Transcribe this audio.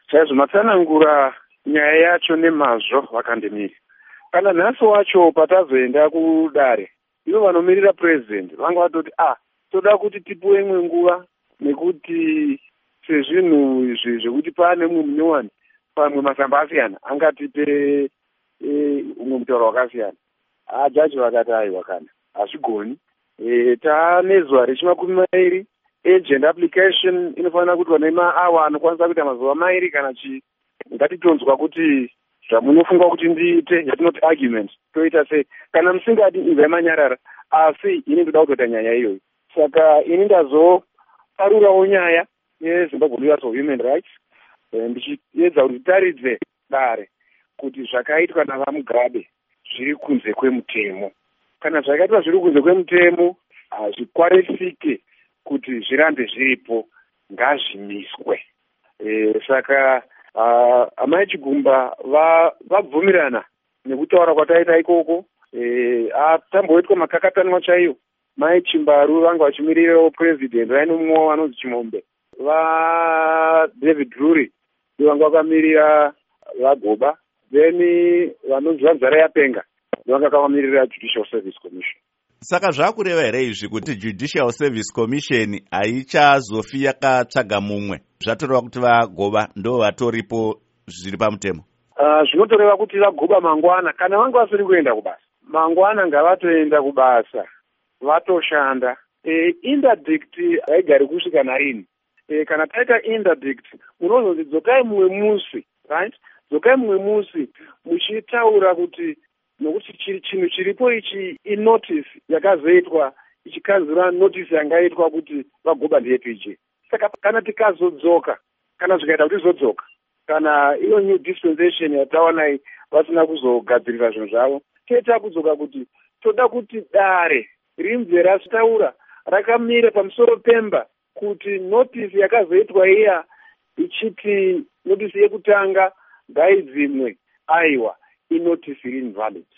chaizvo matsanangura nyaya yacho nemazvo vakandimiri. Kana nhasi wacho patazoenda kudare, ivo vanomirira president vanga vatoti toda kuti tipuwe imwe nguva nekuti sezvinhu izvi zvekuti pane mumwe munyowani pamwe masamba asiyana angatipe umwe mutauro wakasiyana. Jaji vakati aiwa kana hazvigoni. Taane zuva rechi20 agent application inofanira kuti vane maawa anokwanisa kuita mazuva 2 kana ngatitonzwa kuti zvamunofunga kuti ndiite yatinoti argument toita sei kana musingadi ibvai manyarara, asi ini ndoda kutoita nyaya iyoyi. Saka ini ndazoparurawo nyaya yeZimbabwe Lawyers for Human Rights ndichiedza kuti taridze dare kuti zvakaitwa navaMugabe zviri kunze kwemutemo. Kana zvakaitwa zviri kunze kwemutemo hazvikwanisike kuti zvirambe zviripo, ngazvimiswe. Saka amai Chigumba vabvumirana nekutaura kwataita ikoko. Tamboitwa makakatanwa chaiwo. Mai Chimbaru vanga vachimirirawo president vainomumwe vanonzi Chimombe. David Drury vanga vakamirira vaGoba. Then vanonzi vaNzara Yapenga vanga vakamirira Judicial Service Commission. Saka zvakureva here izvi kuti Judicial Service Commission haichazofi yakatsvaga mumwe, zvatoreva kuti vaGoba ndo vatoripo zviri pamutemo? Zvinotoreva kuti vaGoba mangwana kana vanga vasiri kuenda kubasa, mangwana ngavatoenda kubasa vatoshanda. Interdict haigari kusvika narini. Kana taita interdict munozonzi dzokai mumwe musi, right? Dzokai mumwe musi muchitaura kuti nokuti chinhu chiripo ichi inotice yakazoitwa ichikanzura notice yangaitwa kuti vaGoba ndeyepije. Saka kana tikazodzoka, kana zvikaita kuti zodzoka, kana iyo new dispensation yataonai vasina kuzogadzirira zvinhu zvavo, toita kudzoka kuti toda kuti dare rinze rasitaura rakamira pamusoro pemba kuti notice yakazoitwa iya ichiti notice yekutanga ngaidzimwe, aiwa inotice iri invalid.